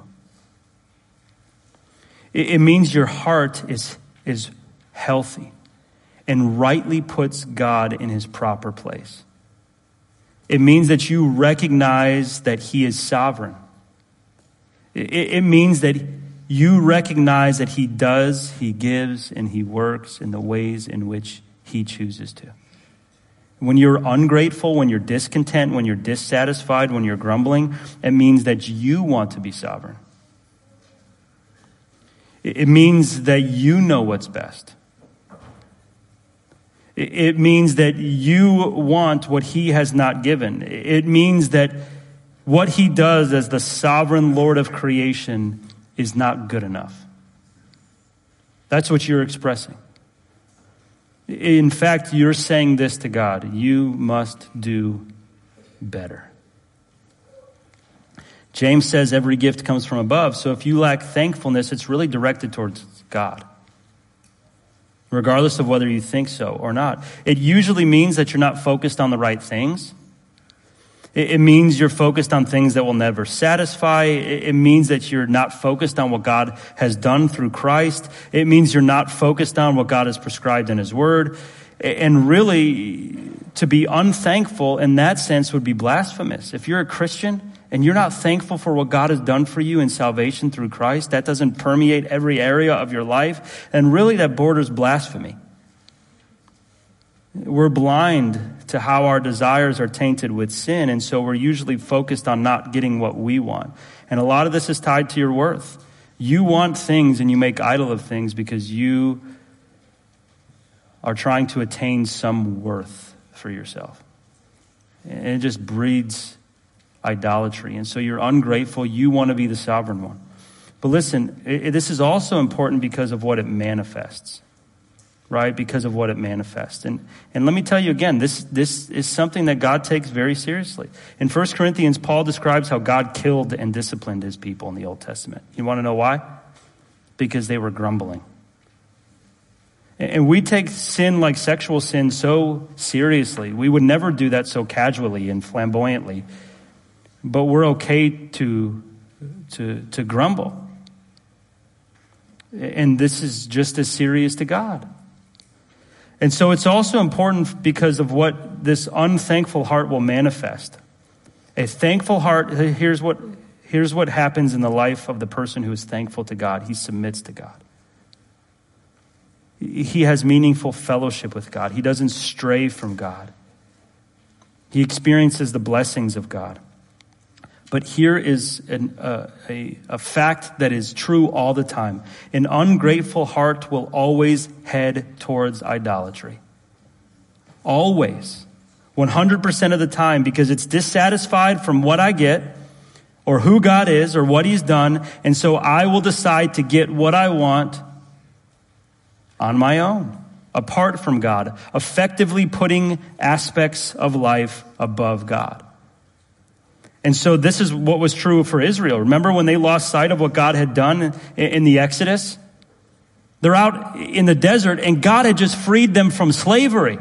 It means your heart is, is healthy and rightly puts God in his proper place. It means that you recognize that he is sovereign. It, it means that you recognize that he does, he gives, and he works in the ways in which he chooses to. When you're ungrateful, when you're discontent, when you're dissatisfied, when you're grumbling, it means that you want to be sovereign. It means that you know what's best. It means that you want what he has not given. It means that what he does as the sovereign Lord of creation is not good enough. That's what you're expressing. In fact, you're saying this to God: you must do better. James says every gift comes from above, so if you lack thankfulness, it's really directed towards God, regardless of whether you think so or not. It usually means that you're not focused on the right things. It, it means you're focused on things that will never satisfy. It, it means that you're not focused on what God has done through Christ. It means you're not focused on what God has prescribed in his word. And really, to be unthankful in that sense would be blasphemous. If you're a Christian and you're not thankful for what God has done for you in salvation through Christ, that doesn't permeate every area of your life, and really that borders blasphemy. We're blind to how our desires are tainted with sin, and so we're usually focused on not getting what we want. And a lot of this is tied to your worth. You want things and you make idol of things because you are trying to attain some worth for yourself. And it just breeds idolatry. And so you're ungrateful. You want to be the sovereign one. But listen, it, this is also important because of what it manifests, right? Because of what it manifests. And and let me tell you again, this, this is something that God takes very seriously. In First Corinthians, Paul describes how God killed and disciplined his people in the Old Testament. You want to know why? Because they were grumbling. And we take sin like sexual sin so seriously. We would never do that so casually and flamboyantly. But we're okay to, to, to grumble. And this is just as serious to God. And so it's also important because of what this unthankful heart will manifest. A thankful heart, here's what, here's what happens in the life of the person who is thankful to God. He submits to God. He has meaningful fellowship with God. He doesn't stray from God. He experiences the blessings of God. But here is an, uh, a, a fact that is true all the time. An ungrateful heart will always head towards idolatry. Always. one hundred percent of the time, because it's dissatisfied from what I get or who God is or what he's done. And so I will decide to get what I want on my own, apart from God, effectively putting aspects of life above God. And so this is what was true for Israel. Remember when they lost sight of what God had done in the Exodus? They're out in the desert and God had just freed them from slavery.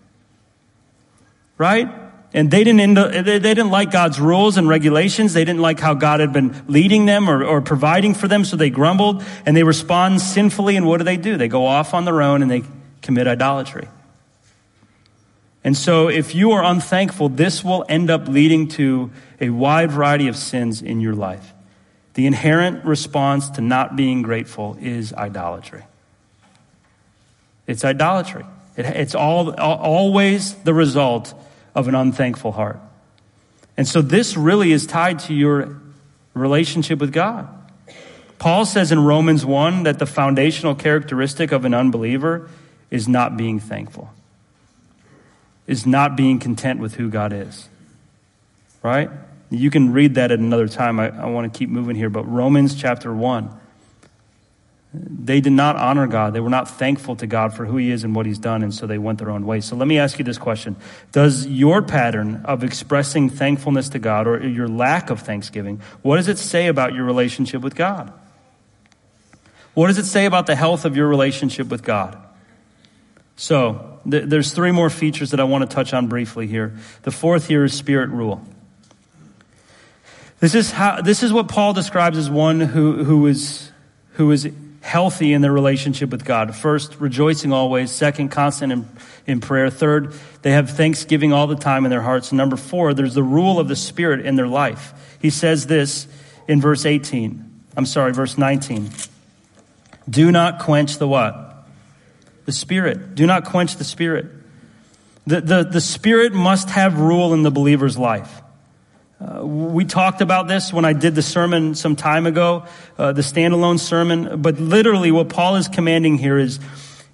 Right? And they didn't end up, they didn't like God's rules and regulations. They didn't like how God had been leading them or, or providing for them. So they grumbled and they respond sinfully. And what do they do? They go off on their own and they commit idolatry. And so if you are unthankful, this will end up leading to a wide variety of sins in your life. The inherent response to not being grateful is idolatry. It's idolatry. It, it's all, always the result of an unthankful heart. And so this really is tied to your relationship with God. Paul says in Romans one that the foundational characteristic of an unbeliever is not being thankful. Is not being content with who God is. Right? You can read that at another time. I, I want to keep moving here. But Romans chapter one. They did not honor God. They were not thankful to God for who he is and what he's done. And so they went their own way. So let me ask you this question. Does your pattern of expressing thankfulness to God or your lack of thanksgiving, what does it say about your relationship with God? What does it say about the health of your relationship with God? So th- there's three more features that I want to touch on briefly here. The fourth here is spirit rule. This is how, this is what Paul describes as one who, who is, who is healthy in their relationship with God. First, rejoicing always. Second, constant in, in prayer. Third, they have thanksgiving all the time in their hearts. And number four, there's the rule of the Spirit in their life. He says this in verse eighteen. I'm sorry, verse nineteen. Do not quench the what? The Spirit. Do not quench the Spirit. The, the, the Spirit must have rule in the believer's life. Uh, we talked about this when I did the sermon some time ago, uh, the standalone sermon. But literally what Paul is commanding here is,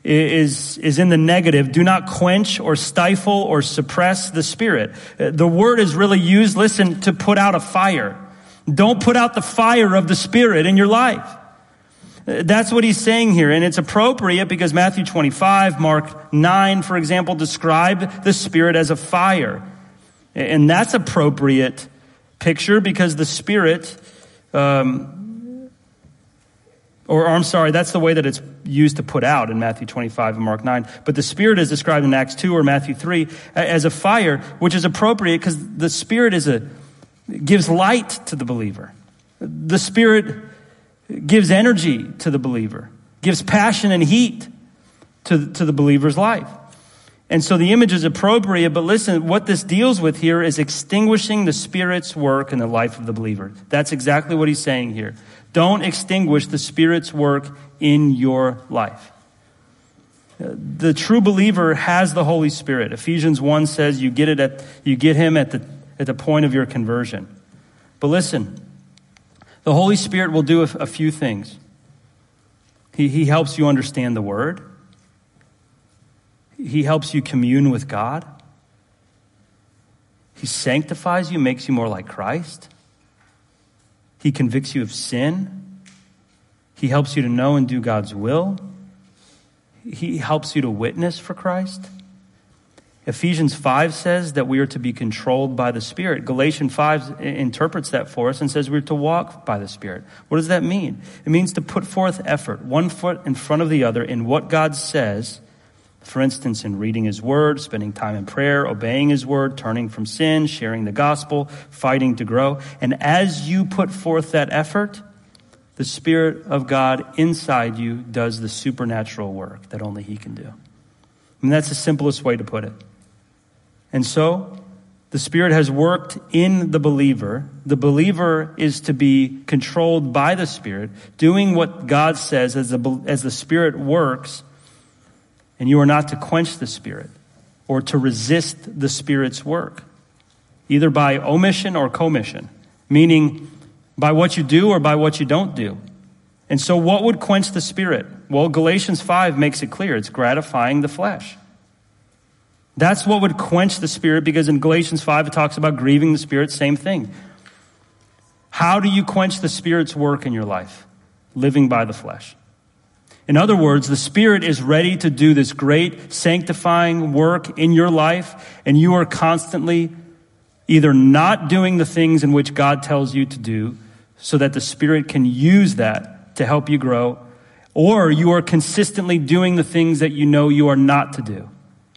is, is in the negative. Do not quench or stifle or suppress the Spirit. The word is really used, listen, to put out a fire. Don't put out the fire of the Spirit in your life. That's what he's saying here. And it's appropriate because Matthew twenty-five, Mark nine, for example, describe the Spirit as a fire. And that's appropriate picture because the Spirit, um, or, or I'm sorry, that's the way that it's used to put out in Matthew twenty-five and Mark nine. But the Spirit is described in Acts two or Matthew three as a fire, which is appropriate because the Spirit is a gives light to the believer. The Spirit gives energy to the believer, gives passion and heat to, to the believer's life. And so the image is appropriate, but listen, what this deals with here is extinguishing the Spirit's work in the life of the believer. That's exactly what he's saying here. Don't extinguish the Spirit's work in your life. The true believer has the Holy Spirit. Ephesians one says you get it at you get him at the at the point of your conversion. But listen, the Holy Spirit will do a, a few things. He, he helps you understand the Word. He helps you commune with God. He sanctifies you, makes you more like Christ. He convicts you of sin. He helps you to know and do God's will. He helps you to witness for Christ. Ephesians five says that we are to be controlled by the Spirit. Galatians five interprets that for us and says we're to walk by the Spirit. What does that mean? It means to put forth effort, one foot in front of the other in what God says. For instance, in reading His Word, spending time in prayer, obeying His Word, turning from sin, sharing the gospel, fighting to grow. And as you put forth that effort, the Spirit of God inside you does the supernatural work that only He can do. I mean, that's the simplest way to put it. And so, the Spirit has worked in the believer. The believer is to be controlled by the Spirit, doing what God says as the, as the Spirit works. And you are not to quench the Spirit or to resist the Spirit's work, either by omission or commission, meaning by what you do or by what you don't do. And so what would quench the Spirit? Well, Galatians five makes it clear. It's gratifying the flesh. That's what would quench the Spirit, because in Galatians five it talks about grieving the Spirit, same thing. How do you quench the Spirit's work in your life? Living by the flesh. In other words, the Spirit is ready to do this great sanctifying work in your life, and you are constantly either not doing the things in which God tells you to do so that the Spirit can use that to help you grow, or you are consistently doing the things that you know you are not to do,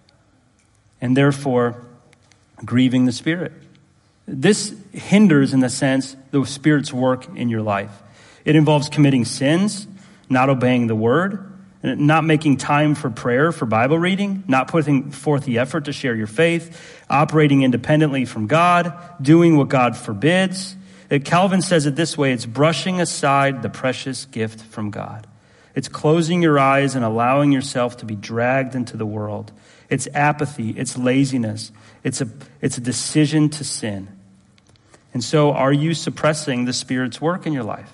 and therefore grieving the Spirit. This hinders, in a sense, the Spirit's work in your life. It involves committing sins, not obeying the Word, not making time for prayer, for Bible reading, not putting forth the effort to share your faith, operating independently from God, doing what God forbids. Calvin says it this way: it's brushing aside the precious gift from God. It's closing your eyes and allowing yourself to be dragged into the world. It's apathy, it's laziness, it's a, it's a decision to sin. And so, are you suppressing the Spirit's work in your life?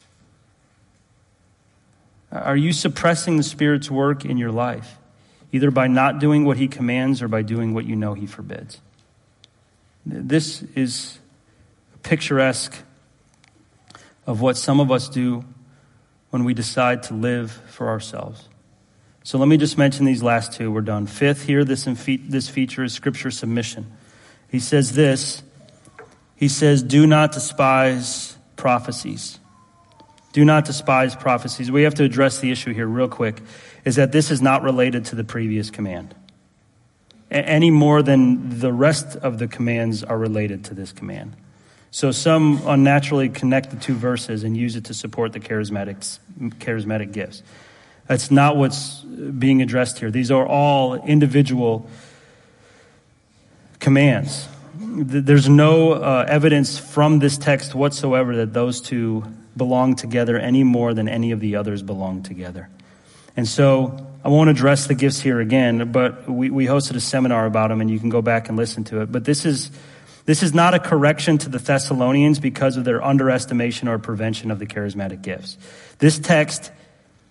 Are you suppressing the Spirit's work in your life, either by not doing what He commands or by doing what you know He forbids? This is picturesque of what some of us do when we decide to live for ourselves. So let me just mention these last two. We're done. Fifth, here, this, this feature is Scripture submission. He says this. He says, do not despise prophecies. Do not despise prophecies. We have to address the issue here real quick, is that this is not related to the previous command, any more than the rest of the commands are related to this command. So some unnaturally connect the two verses and use it to support the charismatic, charismatic gifts. That's not what's being addressed here. These are all individual commands. There's no uh, evidence from this text whatsoever that those two belong together any more than any of the others belong together. And so I won't address the gifts here again, but we, we hosted a seminar about them, and you can go back and listen to it. But this is this is not a correction to the Thessalonians because of their underestimation or prevention of the charismatic gifts. This text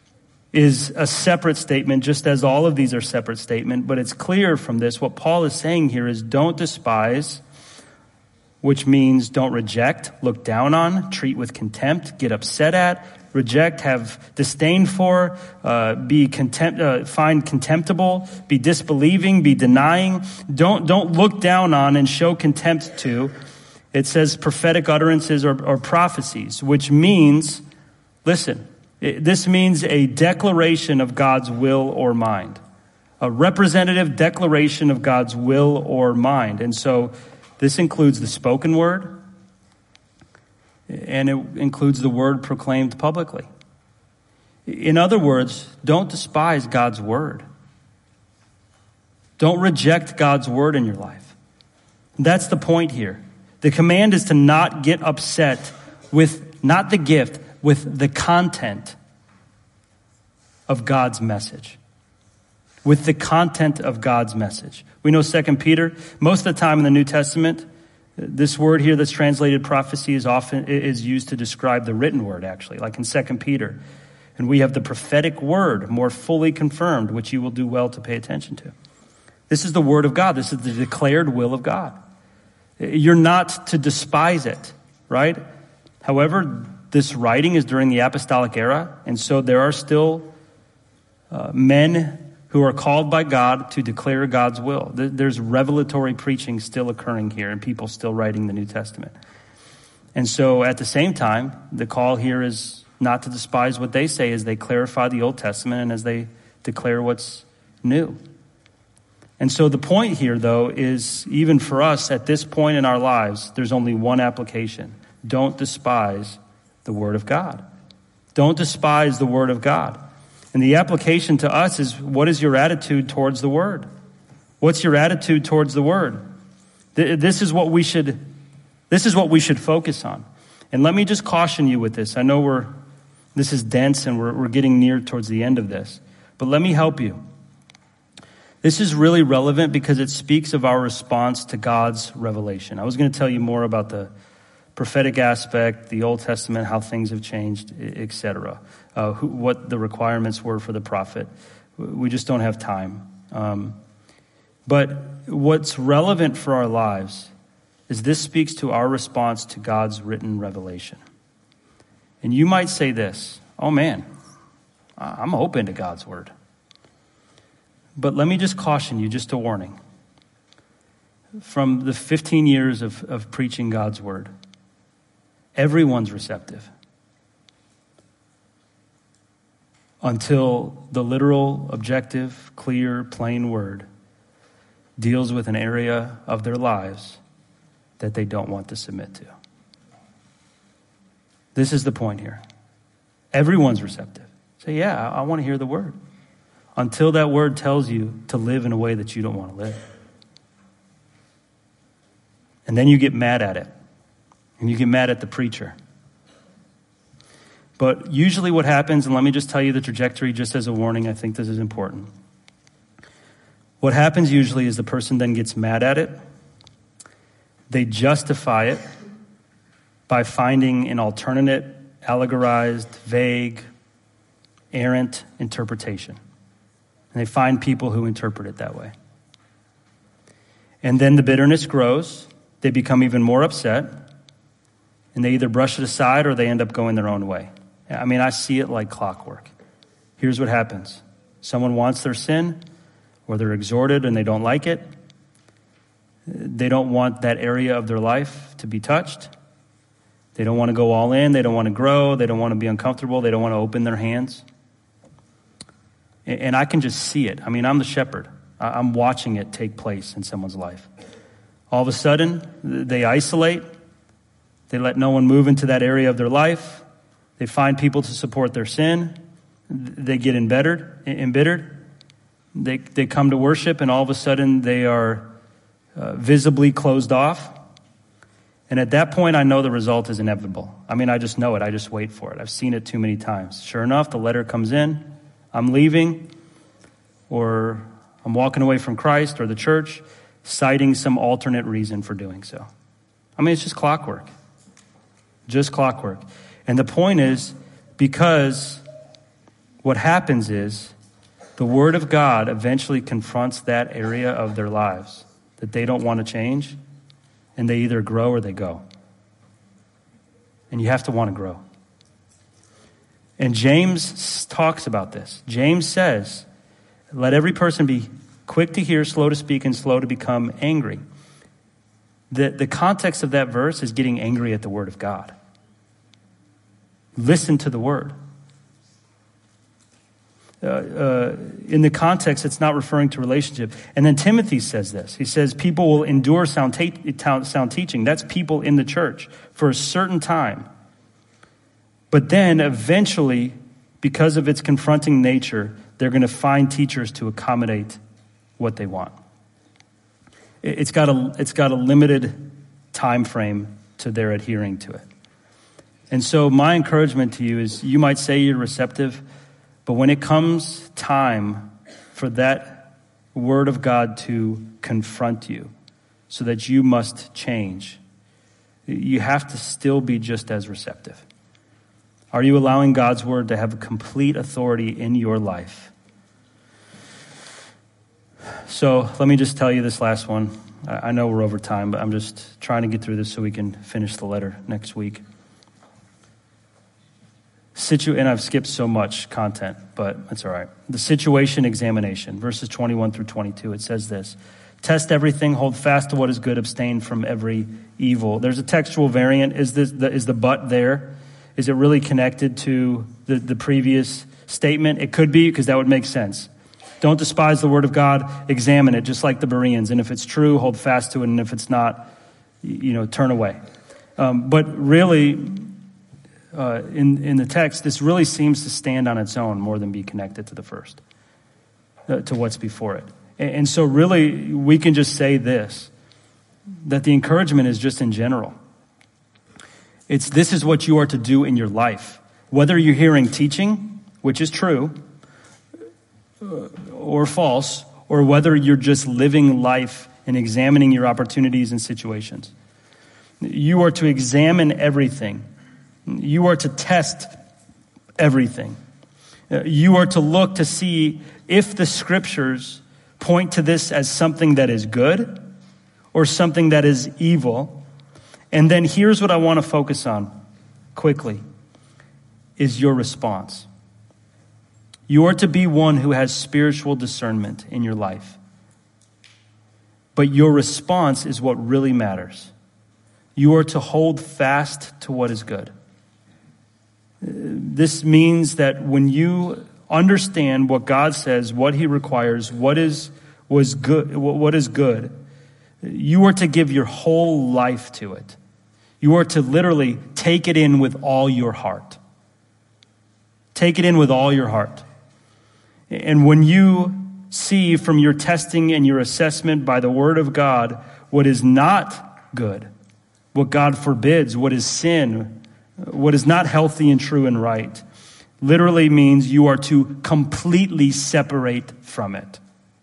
is a separate statement, just as all of these are separate statements. But it's clear from this, what Paul is saying here is don't despise, which means don't reject, look down on, treat with contempt, get upset at, reject, have disdain for, uh, be contempt, uh, find contemptible, be disbelieving, be denying. Don't, don't look down on and show contempt to. It says prophetic utterances or, or prophecies, which means, listen, it, this means a declaration of God's will or mind, a representative declaration of God's will or mind. And so this includes the spoken word, and it includes the word proclaimed publicly. In other words, don't despise God's word. Don't reject God's word in your life. That's the point here. The command is to not get upset with not the gift, with the content of God's message. With the content of God's message. We know Second Peter, most of the time in the New Testament, this word here that's translated prophecy is often is used to describe the written word, actually, like in Second Peter. And we have the prophetic word more fully confirmed, which you will do well to pay attention to. This is the word of God. This is the declared will of God. You're not to despise it, right? However, this writing is during the apostolic era, and so there are still uh, men who are called by God to declare God's will. There's revelatory preaching still occurring here and people still writing the New Testament. And so at the same time, the call here is not to despise what they say as they clarify the Old Testament and as they declare what's new. And so the point here, though, is even for us at this point in our lives, there's only one application. Don't despise the Word of God. Don't despise the Word of God. And the application to us is, what is your attitude towards the Word? What's your attitude towards the Word? This is what we should, this is what we should focus on. And let me just caution you with this. I know we're, this is dense and we're, we're getting near towards the end of this, but let me help you. This is really relevant because it speaks of our response to God's revelation. I was going to tell you more about the prophetic aspect, the Old Testament, how things have changed, et cetera. Uh, who, what the requirements were for the prophet. We just don't have time. Um, but what's relevant for our lives is this speaks to our response to God's written revelation. And you might say this, oh man, I'm open to God's word. But let me just caution you, just a warning. From the fifteen years of, of preaching God's word, everyone's receptive. Until the literal, objective, clear, plain word deals with an area of their lives that they don't want to submit to. This is the point here. Everyone's receptive. Say, yeah, I, I want to hear the word. Until that word tells you to live in a way that you don't want to live. And then you get mad at it. And you get mad at the preacher. But usually what happens, and let me just tell you the trajectory just as a warning, I think this is important. What happens usually is the person then gets mad at it. They justify it by finding an alternate, allegorized, vague, errant interpretation. And they find people who interpret it that way. And then the bitterness grows. They become even more upset. And they either brush it aside or they end up going their own way. I mean, I see it like clockwork. Here's what happens. Someone wants their sin, or they're exhorted and they don't like it. They don't want that area of their life to be touched. They don't want to go all in. They don't want to grow. They don't want to be uncomfortable. They don't want to open their hands. And I can just see it. I mean, I'm the shepherd. I'm watching it take place in someone's life. All of a sudden, they isolate. They let no one move into that area of their life. They find people to support their sin. They get embittered. embittered. They, they come to worship, and all of a sudden, they are uh, visibly closed off. And at that point, I know the result is inevitable. I mean, I just know it. I just wait for it. I've seen it too many times. Sure enough, the letter comes in. I'm leaving, or I'm walking away from Christ or the church, citing some alternate reason for doing so. I mean, it's just clockwork. Just clockwork. And the point is, because what happens is the Word of God eventually confronts that area of their lives that they don't want to change, and they either grow or they go. And you have to want to grow. And James talks about this. James says, let every person be quick to hear, slow to speak, and slow to become angry. The, the context of that verse is getting angry at the Word of God. Listen to the Word. Uh, uh, in the context, it's not referring to relationship. And then Timothy says this. He says, people will endure sound, ta- sound teaching. That's people in the church for a certain time. But then eventually, because of its confronting nature, they're going to find teachers to accommodate what they want. It's got a, it's got a limited time frame to their adhering to it. And so my encouragement to you is you might say you're receptive, but when it comes time for that Word of God to confront you so that you must change, you have to still be just as receptive. Are you allowing God's Word to have complete authority in your life? So let me just tell you this last one. I know we're over time, but I'm just trying to get through this so we can finish the letter next week. Situ- and I've skipped so much content, but that's all right. The situation examination, verses twenty-one through twenty-two, it says this. Test everything, hold fast to what is good, abstain from every evil. There's a textual variant. Is this the, is the but there? Is it really connected to the, the previous statement? It could be, because that would make sense. Don't despise the Word of God, examine it, just like the Bereans. And if it's true, hold fast to it, and if it's not, you know, turn away. Um, but really, uh, in, in the text, this really seems to stand on its own more than be connected to the first, uh, to what's before it. And, and so really, we can just say this, that the encouragement is just in general. It's this is what you are to do in your life. Whether you're hearing teaching, which is true, or false, or whether you're just living life and examining your opportunities and situations. You are to examine everything. You are to test everything. You are to look to see if the scriptures point to this as something that is good or something that is evil. And then here's what I want to focus on quickly, is your response. You are to be one who has spiritual discernment in your life. But your response is what really matters. You are to hold fast to what is good. This means that when you understand what God says, what he requires, what is was good, what is good, you are to give your whole life to it. You are to literally take it in with all your heart. Take it in with all your heart. And when you see from your testing and your assessment by the Word of God what is not good, what God forbids, what is sin, what is not healthy and true and right, literally means you are to completely separate from it.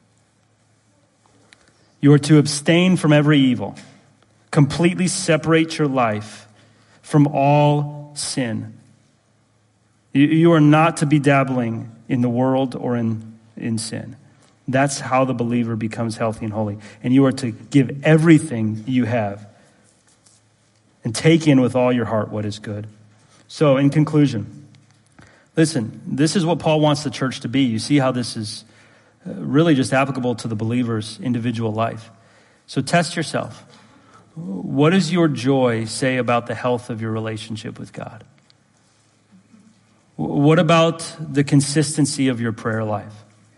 You are to abstain from every evil, completely separate your life from all sin. You are not to be dabbling in the world or in, in sin. That's how the believer becomes healthy and holy. And you are to give everything you have and take in with all your heart what is good. So in conclusion, listen, this is what Paul wants the church to be. You see how this is really just applicable to the believer's individual life. So test yourself. What does your joy say about the health of your relationship with God? What about the consistency of your prayer life?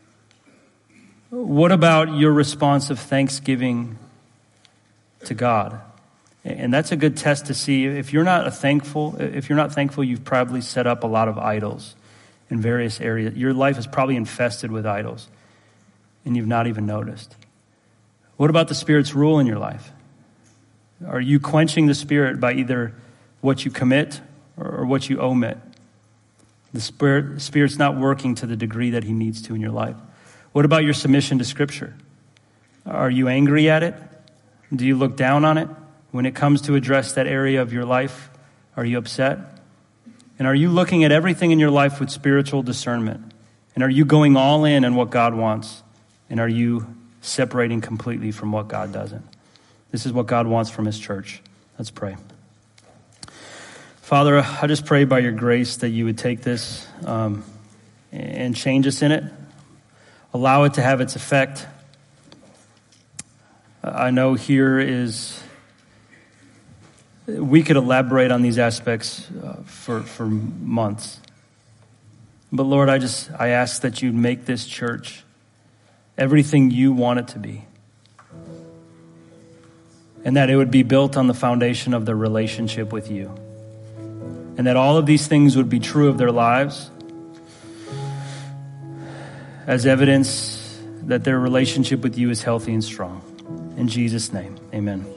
What about your response of thanksgiving to God? And that's a good test to see if you're not a thankful, if you're not thankful, you've probably set up a lot of idols in various areas. Your life is probably infested with idols, and you've not even noticed. What about the Spirit's rule in your life? Are you quenching the Spirit by either what you commit or what you omit? The Spirit, Spirit's not working to the degree that he needs to in your life. What about your submission to Scripture? Are you angry at it? Do you look down on it? When it comes to address that area of your life, are you upset? And are you looking at everything in your life with spiritual discernment? And are you going all in on what God wants? And are you separating completely from what God doesn't? This is what God wants from his church. Let's pray. Father, I just pray by your grace that you would take this um, and change us in it. Allow it to have its effect. I know here is, we could elaborate on these aspects uh, for, for months. But Lord, I just, I ask that you make this church everything you want it to be. And that it would be built on the foundation of their relationship with you. And that all of these things would be true of their lives as evidence that their relationship with you is healthy and strong. In Jesus' name, amen.